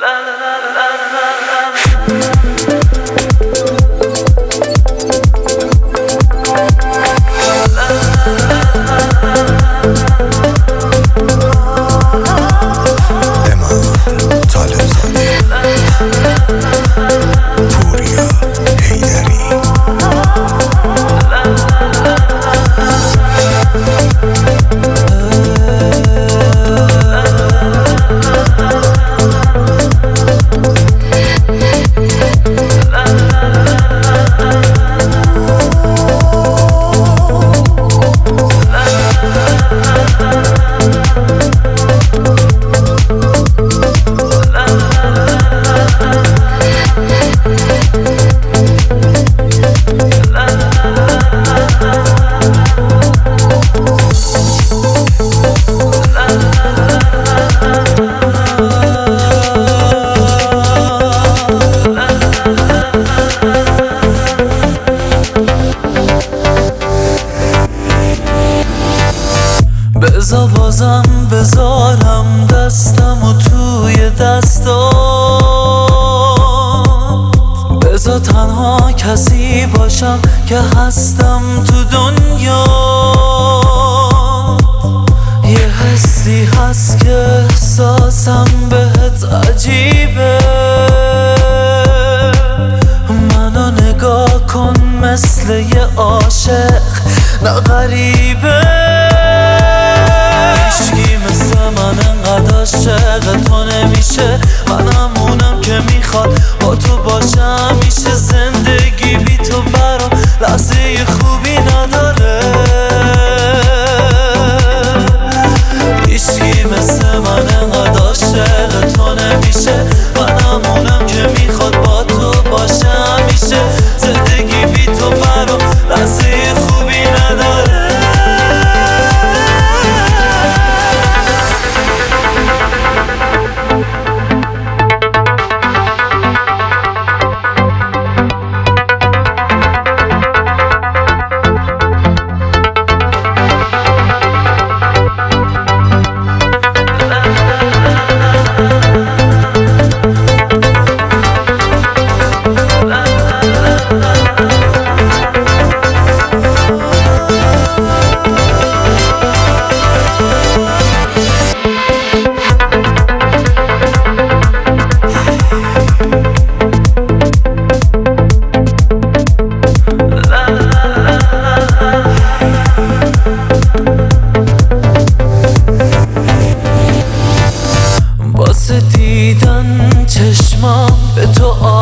بذار بازم بذارم دستمو توی دستات، بذار تنها کسی باشم که هستم تو دنیا. یه حسی هست که احساسم بهت عجیبه، منو نگاه کن مثل یه عاشق نه غریبه. هیچکی مثل من انقدر عاشق تو نمیشه، منم اونم که میخواد با تو باشم. میشه زندگی بی تو برام لحظه خوبی نداره. هیچکی مثل من انقدر عاشق تو نمیشه، منم اونم که میخواد با تو باشم. میشه زندگی بی تو برام لحظه خوبی نداره. واسه دیدن چشمام به تو